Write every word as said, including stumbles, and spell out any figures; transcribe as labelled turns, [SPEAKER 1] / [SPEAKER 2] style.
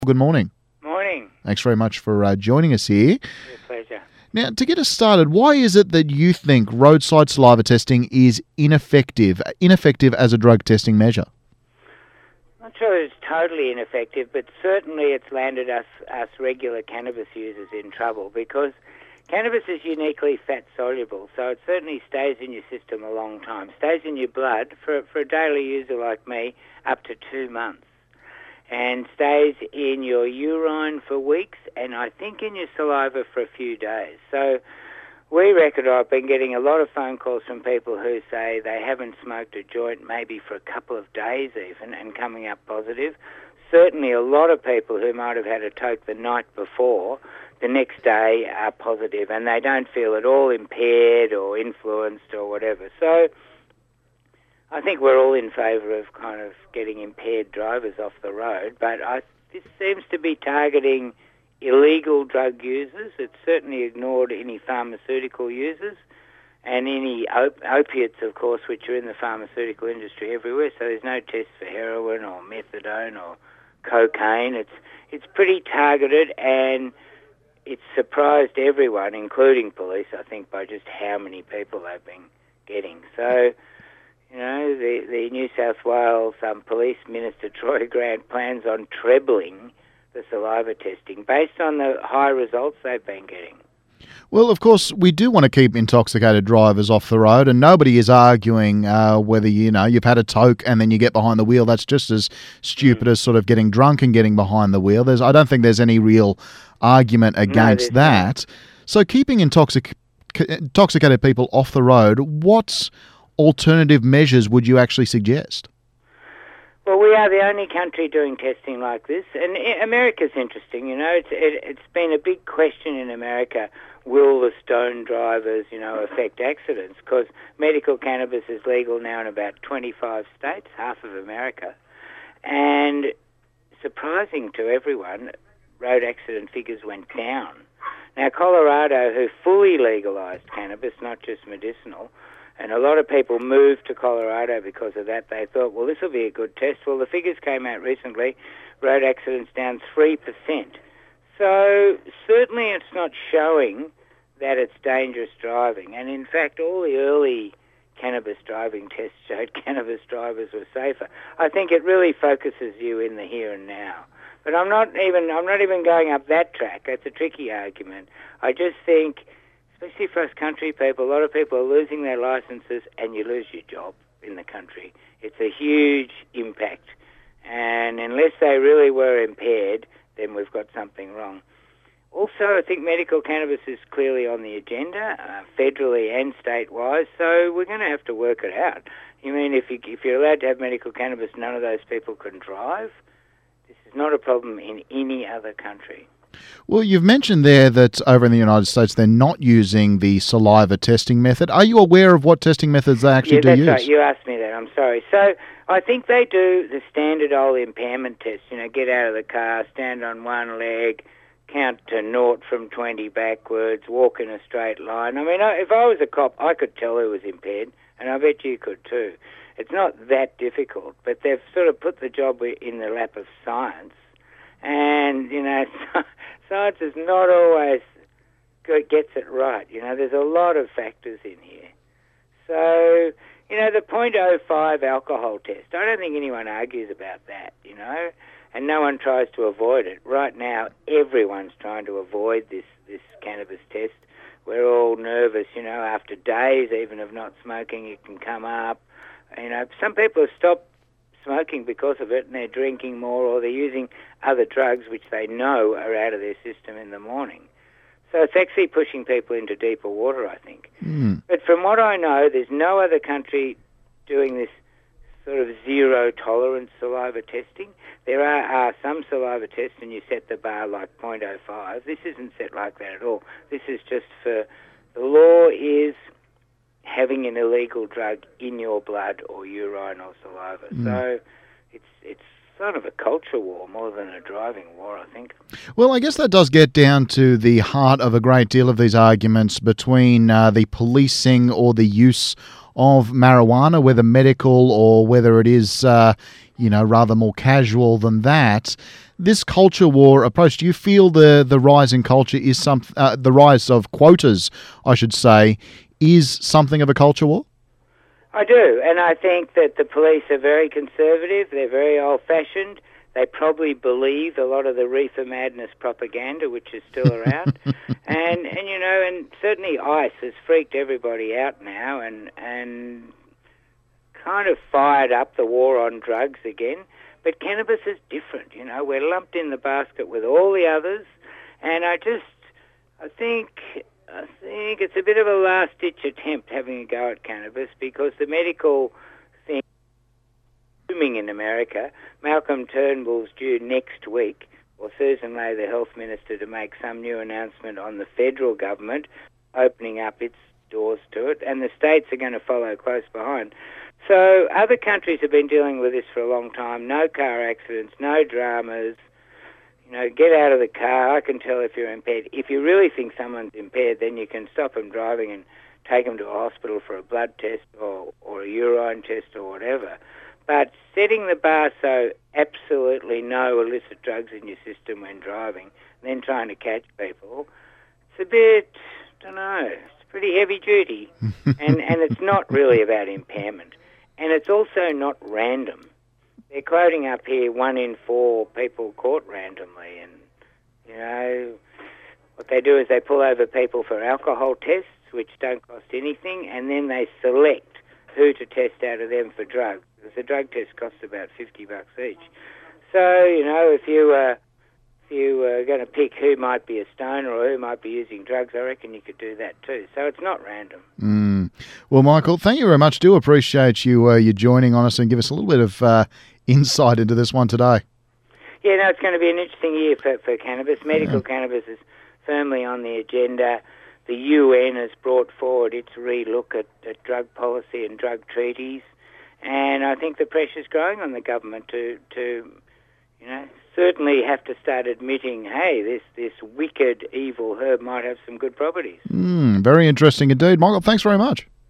[SPEAKER 1] Good morning.
[SPEAKER 2] Morning.
[SPEAKER 1] Thanks very much for uh, joining us here.
[SPEAKER 2] Your pleasure.
[SPEAKER 1] Now, to get us started, why is it that you think roadside saliva testing is ineffective, ineffective as a drug testing measure?
[SPEAKER 2] Not sure it's totally ineffective, but certainly it's landed us, us regular cannabis users in trouble because cannabis is uniquely fat-soluble, so it certainly stays in your system a long time. Stays in your blood, for, for a daily user like me, up to two months. And stays in your urine for weeks, and I think in your saliva for a few days. So we reckon I've been getting a lot of phone calls from people who say they haven't smoked a joint maybe for a couple of days even and coming up positive. Certainly a lot of people who might have had a toke the night before, the next day are positive, and they don't feel at all impaired or influenced or whatever. So I think we're all in favour of kind of getting impaired drivers off the road, but I, this seems to be targeting illegal drug users. It's certainly ignored any pharmaceutical users and any op- opiates, of course, which are in the pharmaceutical industry everywhere. So there's no test for heroin or methadone or cocaine. It's it's pretty targeted, and it's surprised everyone, including police, I think, by just how many people they've been getting. So, you know, the, the New South Wales um, Police Minister Troy Grant plans on trebling the saliva testing based on the high results they've been getting.
[SPEAKER 1] Well, of course, we do want to keep intoxicated drivers off the road, and nobody is arguing uh, whether, you know, you've had a toke and then you get behind the wheel. That's just as stupid mm. as sort of getting drunk and getting behind the wheel. There's, I don't think there's any real argument against
[SPEAKER 2] no,
[SPEAKER 1] that.
[SPEAKER 2] Not.
[SPEAKER 1] So keeping intoxic- intoxicated people off the road, what alternative measures would you actually suggest?
[SPEAKER 2] Well, we are the only country doing testing like this, and America's interesting. You know, it's it, it's been a big question in America. Will the stone drivers, you know, affect accidents? Because medical cannabis is legal now in about twenty-five states, half of America, and surprising to everyone, road accident figures went down. Now, Colorado, who fully legalized cannabis, not just medicinal, and a lot of people moved to Colorado because of that. They thought, well, this will be a good test. Well, the figures came out recently, road accidents down three percent. So certainly it's not showing that it's dangerous driving. And in fact, all the early cannabis driving tests showed cannabis drivers were safer. I think it really focuses you in the here and now. But I'm not even I'm not even going up that track. That's a tricky argument. I just think, especially for us country people, a lot of people are losing their licences and you lose your job in the country. It's a huge impact. And unless they really were impaired, then we've got something wrong. Also, I think medical cannabis is clearly on the agenda, uh, federally and state-wise, so we're going to have to work it out. You mean if, you, if you're allowed to have medical cannabis, none of those people can drive? This is not a problem in any other country.
[SPEAKER 1] Well, you've mentioned there that over in the United States they're not using the saliva testing method. Are you aware of what testing methods they actually
[SPEAKER 2] yeah,
[SPEAKER 1] do
[SPEAKER 2] that's
[SPEAKER 1] use?
[SPEAKER 2] Right. You asked me that. I'm sorry. So I think they do the standard old impairment test. You know, get out of the car, stand on one leg, count to naught from twenty backwards, walk in a straight line. I mean, if I was a cop, I could tell who was impaired, and I bet you could too. It's not that difficult, but they've sort of put the job in the lap of science. And, you know, science is not always gets it right. You know, there's a lot of factors in here. So, you know, the point oh five alcohol test, I don't think anyone argues about that, you know, and no one tries to avoid it. Right now, everyone's trying to avoid this, this cannabis test. We're all nervous, you know, after days even of not smoking, it can come up. You know, some people have stopped smoking because of it, and they're drinking more, or they're using other drugs which they know are out of their system in the morning. So it's actually pushing people into deeper water, I think.
[SPEAKER 1] Mm.
[SPEAKER 2] But from what I know, there's no other country doing this sort of zero-tolerance saliva testing. There are, are some saliva tests, and you set the bar like zero point oh five. This isn't set like that at all. This is just for... The law is having an illegal drug in your blood or urine or saliva. Mm. So it's it's sort of a culture war more than a driving war, I think.
[SPEAKER 1] Well, I guess that does get down to the heart of a great deal of these arguments between uh, the policing or the use of marijuana, whether medical or whether it is, uh, you know, rather more casual than that. this culture war approach, do you feel the, the rise in culture is some uh, the rise of quotas, I should say, is something of a culture war?
[SPEAKER 2] I do, and I think that the police are very conservative. They're very old-fashioned. They probably believe a lot of the reefer madness propaganda, which is still around. and, and, you know, and certainly ICE has freaked everybody out now and, and kind of fired up the war on drugs again. But cannabis is different, you know. We're lumped in the basket with all the others. And I just, I think... I think it's a bit of a last-ditch attempt having a go at cannabis because the medical thing is booming in America. Malcolm Turnbull's due next week, or Susan Ley, the health minister, to make some new announcement on the federal government opening up its doors to it, and the states are going to follow close behind. So other countries have been dealing with this for a long time. No car accidents, no dramas. You know, get out of the car. I can tell if you're impaired. If you really think someone's impaired, then you can stop them driving and take them to a hospital for a blood test or, or a urine test or whatever. But setting the bar so absolutely no illicit drugs in your system when driving, and then trying to catch people, it's a bit, I don't know, it's pretty heavy duty. and, and it's not really about impairment. And it's also not random. They're quoting up here one in four people caught randomly, and, you know, what they do is they pull over people for alcohol tests, which don't cost anything, and then they select who to test out of them for drugs, because the drug test costs about fifty bucks each. So, you know, if you, uh, if you were going to pick who might be a stoner or who might be using drugs, I reckon you could do that too. So it's not random.
[SPEAKER 1] Mm. Well, Michael, thank you very much. Do appreciate you uh, you joining on us and give us a little bit of uh, insight into this one today.
[SPEAKER 2] Yeah, no, it's going to be an interesting year for, for cannabis. Medical yeah. cannabis is firmly on the agenda. The U N has brought forward its re-look at, at drug policy and drug treaties, and I think the pressure's growing on the government to, to you know, certainly have to start admitting, hey, this, this wicked, evil herb might have some good properties.
[SPEAKER 1] Mm, very interesting indeed. Michael, thanks very much.